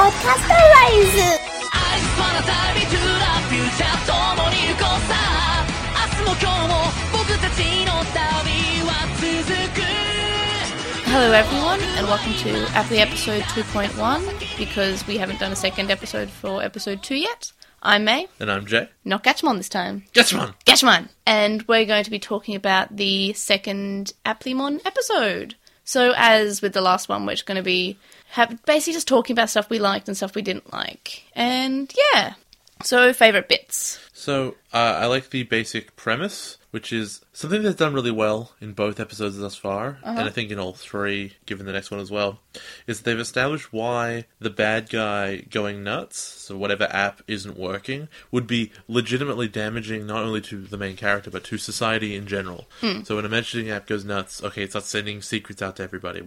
Podcast Arise! 愛しパラ旅 to the future 共に行こうさ明日も今日も僕たちの旅は続く Hello everyone, and welcome to Aptly episode 2.1, because we haven't done a second episode for episode 2 yet. I'm May. And I'm Jay. Not Gatchmon this time. Gatchmon! Gatchmon! And we're going to be talking about the second Applymon episode. So as with the last one, we're just going to be basically just talking about stuff we liked and stuff we didn't like. And yeah. So, favourite bits. So, I like the basic premise, which is something that's done really well in both episodes thus far, and I think in all three, given the next one as well, is they've established why the bad guy going nuts, so whatever app isn't working, would be legitimately damaging not only to the main character, but to society in general. So when a messaging app goes nuts, okay, it starts sending secrets out to everybody.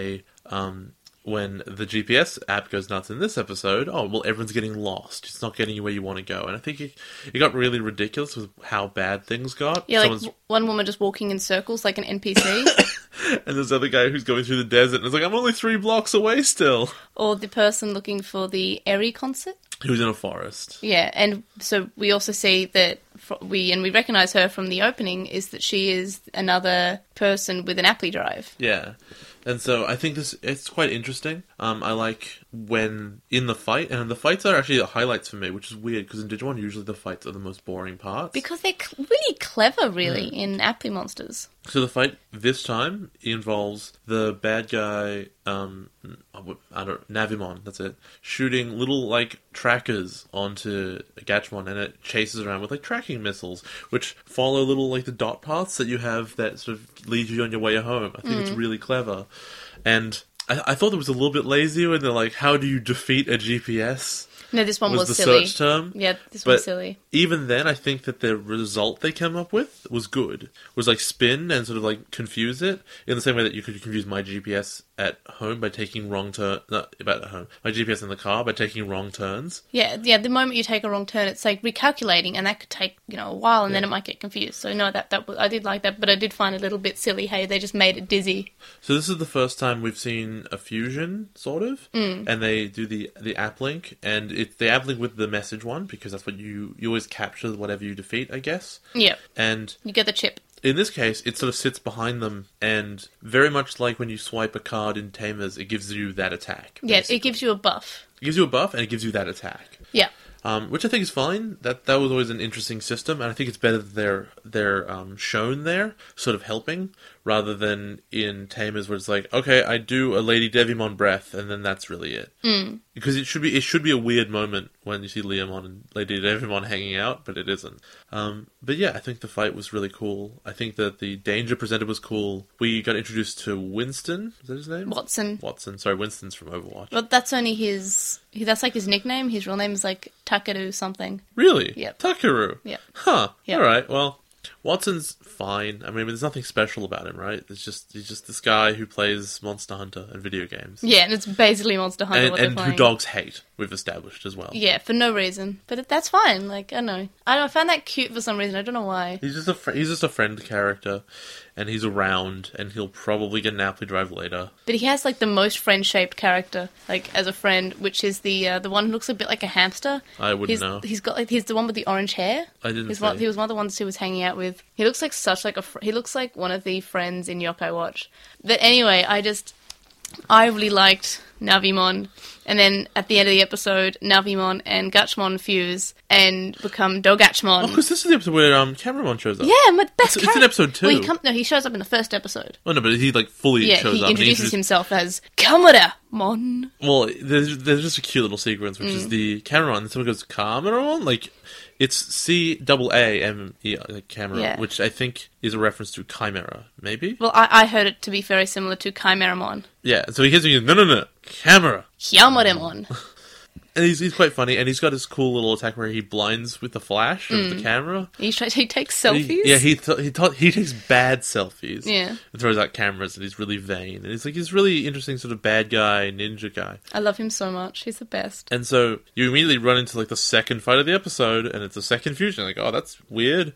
When the GPS app goes nuts in this episode, oh, well, everyone's getting lost. It's not getting you where you want to go. And I think it got really ridiculous with how bad things got. Yeah, like one woman just walking in circles like an NPC. And there's another guy who's going through the desert, and it's like, I'm only 3 blocks away still. Or the person looking for the Eri concert. Who's in a forest. Yeah, and so we also see that we recognise her from the opening, is that she is another person with an Apply drive. Yeah. And so I think it's quite interesting. I like when in the fight, and the fights are actually the highlights for me, which is weird, because in Digimon usually the fights are the most boring parts. Because they're really clever, really, in Apply monsters. So the fight this time involves the bad guy, Navimon, that's it, shooting little, like, trackers onto Gatchmon, and it chases around with, like, tracking missiles, which follow little, like, the dot paths that you have that sort of lead you on your way home. I think it's really clever. And I thought it was a little bit lazy when they're like, how do you defeat a GPS? No, this one was the silly. search term. Yeah, this one was silly. Even then, I think that the result they came up with was good. It was like spin and sort of like confuse it in the same way that you could confuse my GPS at home by taking wrong turn. Not about at home. My GPS in the car by taking wrong turns. Yeah. The moment you take a wrong turn, it's like recalculating, and that could take a while, and then it might get confused. So no, that was, I did like that, but I did find it a little bit silly. Hey, they just made it dizzy. So this is the first time we've seen a fusion, sort of, and they do the app link, and it's the app link with the message one, because that's what you always capture whatever you defeat, I guess. Yeah. And you get the chip. In this case, it sort of sits behind them, and very much like when you swipe a card in Tamers, it gives you that attack. Yeah, basically. it gives you a buff. It gives you a buff, and it gives you that attack. Yeah. Which I think is fine. That was always an interesting system, and I think it's better that they're shown there, sort of helping, rather than in Tamers where it's like, okay, I do a Lady Devimon breath, and then that's really it. Because it should be a weird moment when you see Leomon and Lady Devimon hanging out, but it isn't. But yeah, I think the fight was really cool. I think that the danger presented was cool. We got introduced to Winston. Is that his name? Watson. Sorry, Winston's from Overwatch. But that's only that's like his nickname. His real name is like Takeru something. Really? Yep. Takeru? Yep. Huh. Yep. Alright, well, Watson's fine. I mean, there's nothing special about him, right? He's just this guy who plays Monster Hunter and video games. Yeah, and it's basically Monster Hunter. And who dogs hate, we've established as well. Yeah, for no reason. But that's fine. Like, I don't know. I found that cute for some reason. I don't know why. He's just a friend character, and he's around, and he'll probably get an Apply drive later. But he has, like, the most friend-shaped character, like, as a friend, which is the one who looks a bit like a hamster. I wouldn't know. He's got, like, he's the one with the orange hair. I didn't see. He was one of the ones who was hanging out with. He looks like he looks like one of the friends in Yokai Watch. But anyway, I really liked Navimon. And then at the end of the episode, Navimon and Gatchmon fuse and become Dogatchmon. Oh, because this is the episode where Cameramon shows up. Yeah, my best It's in episode 2. Well, he shows up in the first episode. Oh, no, but he, like, fully shows up. He introduces himself as Cameramon. Well, there's just a cute little sequence, which is the Cameramon, and someone goes, Cameramon? Like, it's C-A-A-M-E, like camera, Yeah. which I think is a reference to Chimera, maybe? Well, I heard it to be very similar to Chimeramon. Yeah, so he hits me, no, camera! Hyamoremon. And he's quite funny, and he's got his cool little attack where he blinds with the flash of the camera. He takes selfies? He takes bad selfies. Yeah. And throws out cameras, and he's really vain. And he's like this really interesting sort of bad guy, ninja guy. I love him so much. He's the best. And so you immediately run into like the second fight of the episode, and it's a second fusion. Like, oh, that's weird.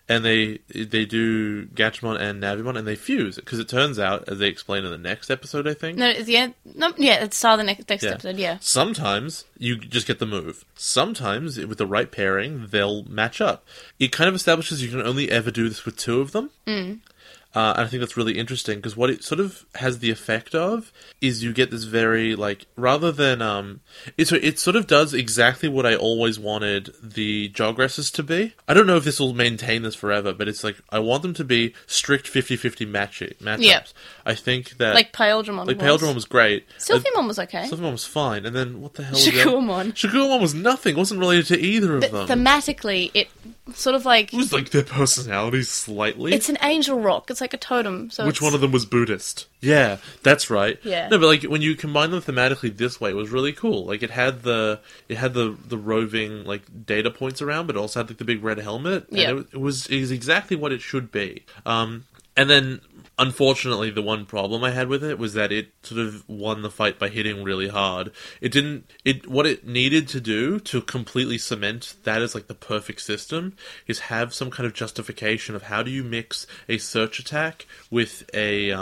and they do Gatchmon and Navimon, and they fuse because it turns out, as they explain in the next episode, I think. No, it's the end. No, yeah, it's the next Yeah. episode. Yeah. Sometimes you just get the move. Sometimes, with the right pairing, they'll match up. It kind of establishes you can only ever do this with two of them. And I think that's really interesting because what it sort of has the effect of is you get this very, like, rather than, it sort of does exactly what I always wanted the Jogresses to be. I don't know if this will maintain this forever, but it's like, I want them to be strict 50-50 matchups. Yeah. I think that... Like Paildramon Like, Paildramon was great. Sylphiamon was okay. Sylphiamon was fine, and then what the hell was that? Shakuramon. Shakuramon was nothing. It wasn't related to either of But them. thematically, it sort of like... It was like their personalities slightly. It's an angel rock. It's like a totem. So Which it's... one of them was Buddhist? Yeah, that's right. Yeah. No, but like when you combine them thematically this way, it was really cool. Like it had the roving like data points around, but it also had like the big red helmet. And Yeah. it was exactly what it should be. And then unfortunately, the one problem I had with it was that it sort of won the fight by hitting really hard. What it needed to do to completely cement that as like the perfect system is have some kind of justification of how do you mix a search attack with a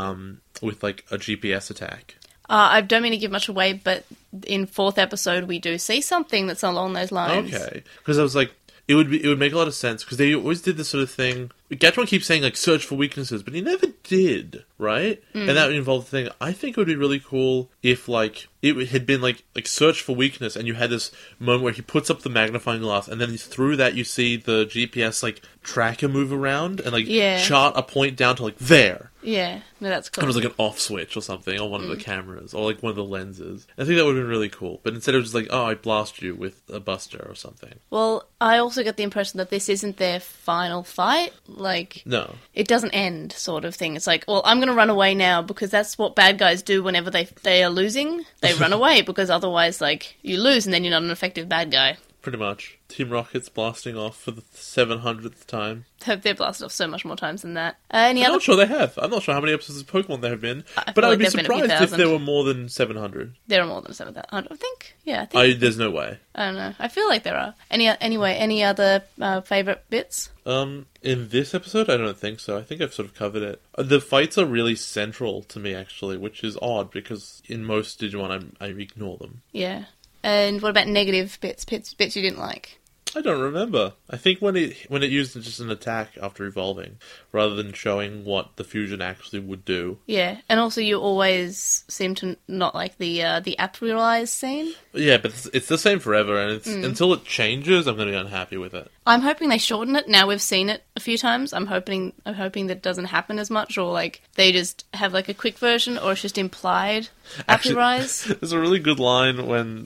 GPS attack. I don't mean to give much away, but in 4th episode, we do see something that's along those lines. Okay, because I was like, it would make a lot of sense because they always did this sort of thing. Gatchmon keeps saying like search for weaknesses, but he never did, right? And that would involve the thing. I think it would be really cool if like it had been like search for weakness, and you had this moment where he puts up the magnifying glass, and then through that you see the GPS like tracker move around and like chart a point down to like there. Yeah, no, that's cool. And it was like an off switch or something on one of the cameras or like one of the lenses. I think that would have been really cool. But instead it was just like, oh, I blast you with a buster or something. Well, I also get the impression that this isn't their final fight. Like, No. it doesn't end, sort of thing. It's like, well, I'm going to run away now because that's what bad guys do whenever they are losing. They run away because otherwise, like, you lose and then you're not an effective bad guy. Pretty much. Team Rocket's blasting off for the 700th time. They've blasted off so much more times than that. I'm not sure they have. I'm not sure how many episodes of Pokemon there have been. But I'd be surprised if there were more than 700. There are more than 7,000. I think. Yeah, I think. There's no way. I don't know. I feel like there are. Any other favourite bits? In this episode, I don't think so. I think I've sort of covered it. The fights are really central to me, actually, which is odd because in most Digimon, I ignore them. Yeah. And what about negative bits? Bits you didn't like? I don't remember. I think when it used just an attack after evolving, rather than showing what the fusion actually would do. Yeah, and also you always seem to not like the Aprilize scene. Yeah, but it's the same forever, and it's until it changes, I'm going to be unhappy with it. I'm hoping they shorten it. Now we've seen it a few times. I'm hoping that it doesn't happen as much, or like they just have like a quick version, or it's just implied Aprilize. There's a really good line when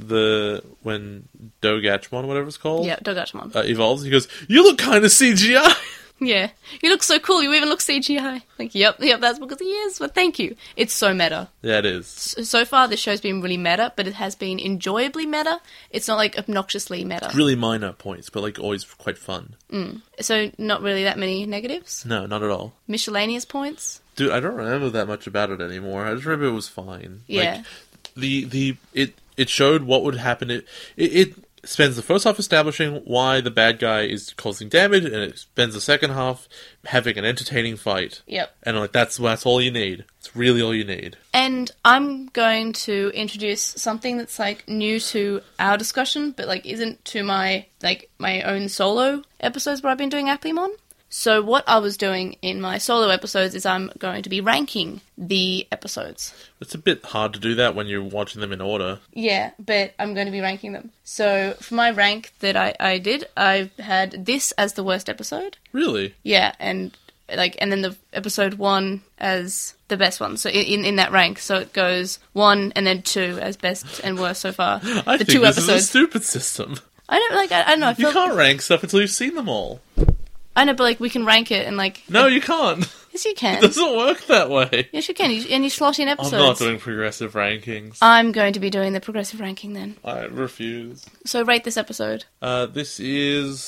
Dogatchmon, whatever it's called, Yeah, Dogatchmon. evolves. He goes, "You look kind of CGI." Yeah, you look so cool. You even look CGI. Like, yep, that's because he is. But thank you. It's so meta. Yeah, it is. So far, this show's been really meta, but it has been enjoyably meta. It's not like obnoxiously meta. Really minor points, but like always quite fun. So not really that many negatives. No, not at all. Miscellaneous points. Dude, I don't remember that much about it anymore. I just remember it was fine. Yeah. Like, it showed what would happen. It spends the first half establishing why the bad guy is causing damage, and it spends the second half having an entertaining fight. Yep. And like that's all you need. It's really all you need. And I'm going to introduce something that's like new to our discussion, but like isn't to my own solo episodes where I've been doing Applimon. So what I was doing in my solo episodes is I'm going to be ranking the episodes. It's a bit hard to do that when you're watching them in order. Yeah, but I'm going to be ranking them. So for my rank that I did, I had this as the worst episode. Really? Yeah, and then the episode 1 as the best one. So in that rank, so it goes 1 and then 2 as best and worst so far. I think this is a stupid system. I don't know. You can't rank stuff until you've seen them all. I know, but like we can rank it and like. No, you can't. Yes, you can. It doesn't work that way. Yes, you can. And you slot in episodes. I'm not doing progressive rankings. I'm going to be doing the progressive ranking then. I refuse. So rate this episode. This is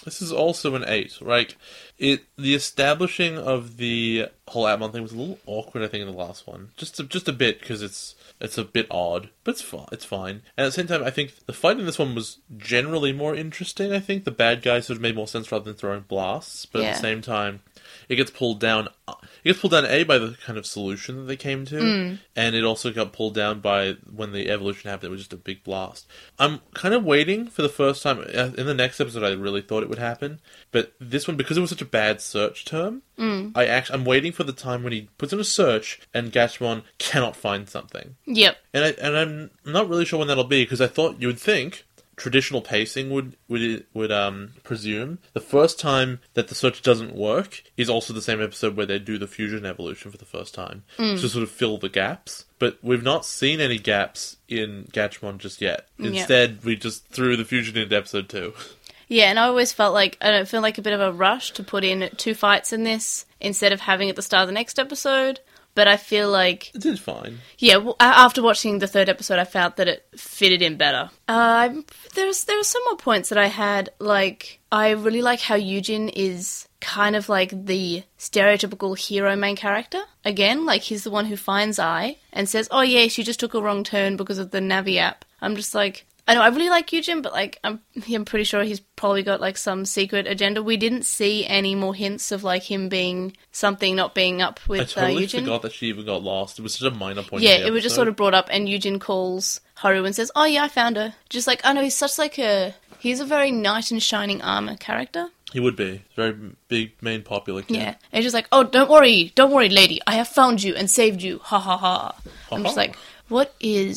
This is also an 8. Like, the establishing of the whole Atmon thing was a little awkward, I think, in the last one. Just a bit, because it's a bit odd, but it's fine. And at the same time, I think the fight in this one was generally more interesting, I think. The bad guys sort of made more sense rather than throwing blasts, but at the same time, it gets pulled down. It gets pulled down, A, by the kind of solution that they came to, and it also got pulled down by when the evolution happened. It was just a big blast. I'm kind of waiting for the first time. In the next episode, I really thought it would happen, but this one, because it was such a bad search term, I'm waiting for the time when he puts in a search and Gatchmon cannot find something. Yep. And I'm not really sure when that'll be, because I thought you would think traditional pacing would presume the first time that the search doesn't work is also the same episode where they do the fusion evolution for the first time to sort of fill the gaps. But we've not seen any gaps in Gatchmon just yet. Instead, we just threw the fusion into episode 2. Yeah, and I always felt like, I don't feel like a bit of a rush to put in 2 fights in this instead of having at the start of the next episode. But I feel like... It did fine. Yeah, well, after watching the 3rd episode, I felt that it fitted in better. There were some more points that I had, like, I really like how Eugen is kind of like the stereotypical hero main character. Again, like, he's the one who finds Ai and says, oh yeah, she just took a wrong turn because of the Navi app. I'm just like... I know I really like Eugen, but like I'm pretty sure he's probably got like some secret agenda. We didn't see any more hints of like him being something not being up with Eugen. I totally forgot that she even got lost. It was such a minor point. Yeah, it was just sort of brought up, and Eugen calls Haru and says, "Oh yeah, I found her." Just like I know he's a very knight in shining armor character. He would be. Very big, main popular kid. Yeah, and just like, "Oh, don't worry, lady. I have found you and saved you. Ha ha ha." I'm just like, what?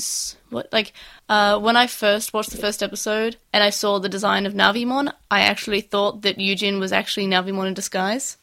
When I first watched the first episode and I saw the design of Navimon, I actually thought that Eugen was actually Navimon in disguise.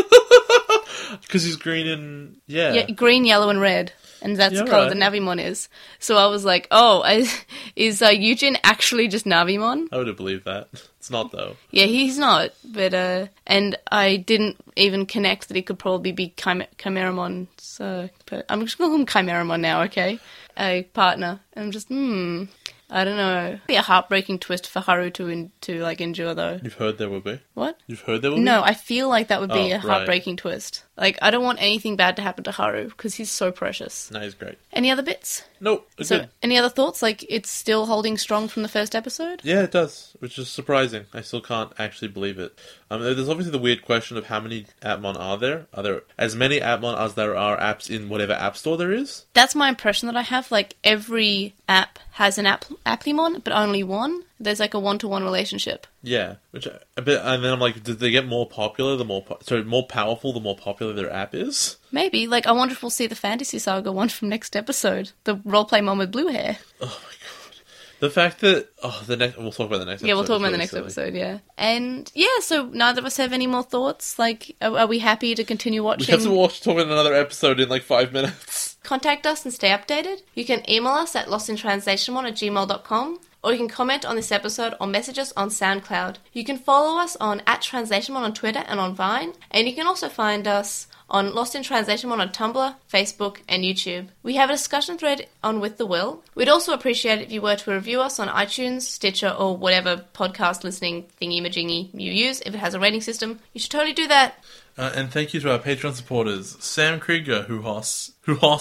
Because he's green and... Yeah, green, yellow and red. And that's the colour that Navimon is. So I was like, oh, is Eugen actually just Navimon? I would have believed that. It's not, though. Yeah, he's not. But and I didn't even connect that he could probably be Chimeramon. So but I'm just going to call him Chimeramon now, okay? A partner. And I'm just, I don't know. It'd be a heartbreaking twist for Haru to like endure, though. You've heard there will be? What? You've heard there will be? No, I feel like that would be a heartbreaking twist. Like, I don't want anything bad to happen to Haru, because he's so precious. No, he's great. Any other bits? Nope. So, good. Any other thoughts? Like, it's still holding strong from the first episode? Yeah, it does, which is surprising. I still can't actually believe it. There's obviously the weird question of how many Atmon are there? Are there as many Atmon as there are apps in whatever app store there is? That's my impression that I have. Like, every app has an Applimon, but only one. There's like a one-to-one relationship. Yeah, and then I'm like, did they get more popular more powerful the more popular their app is? Maybe. Like, I wonder if we'll see the Fantasy Saga one from next episode. The roleplay mom with blue hair. Oh my god. The fact that... we'll talk about the next episode. Yeah, we'll talk about the next episode, yeah. And, yeah, so neither of us have any more thoughts? Like, are we happy to continue watching? We have to talk about another episode in like 5 minutes. Contact us and stay updated. You can email us at lostintranslationmon@gmail.com. Or you can comment on this episode or message us on SoundCloud. You can follow us on @TranslationMon on Twitter and on Vine. And you can also find us on Lost in Translation Mon on Tumblr, Facebook, and YouTube. We have a discussion thread on With the Will. We'd also appreciate it if you were to review us on iTunes, Stitcher, or whatever podcast listening thingy-majingy you use. If it has a rating system, you should totally do that. And thank you to our Patreon supporters, Sam Krieger, who hosts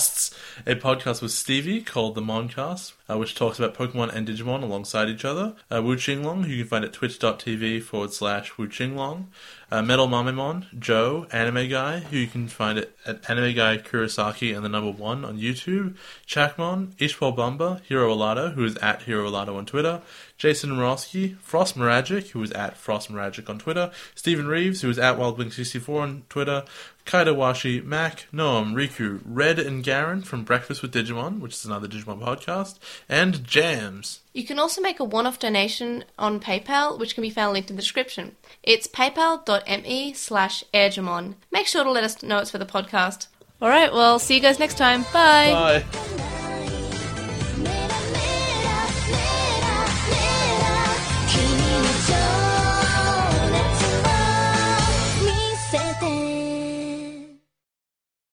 a podcast with Stevie called The Moncast, which talks about Pokemon and Digimon alongside each other. Wu Qinglong, who you can find at twitch.tv/Wu Qinglong. Metal Mamemon, Joe, Anime Guy, who you can find at Anime Guy Kurosaki and the number 1 on YouTube. Chakmon, Ishwal Bumba, Hiro Alado, who is at Hiro Alado on Twitter. Jason Morosky, Frost Miragic, who is at Frost Miragic on Twitter. Stephen Reeves, who is at WildBlink64 on Twitter. Kaido Washi, Mac, Noam, Riku, Red, and Garen from Breakfast with Digimon, which is another Digimon podcast, and Jams. You can also make a one-off donation on PayPal, which can be found linked in the description. It's paypal.me/airjamon. Make sure to let us know it's for the podcast. Alright, well, see you guys next time. Bye! Bye!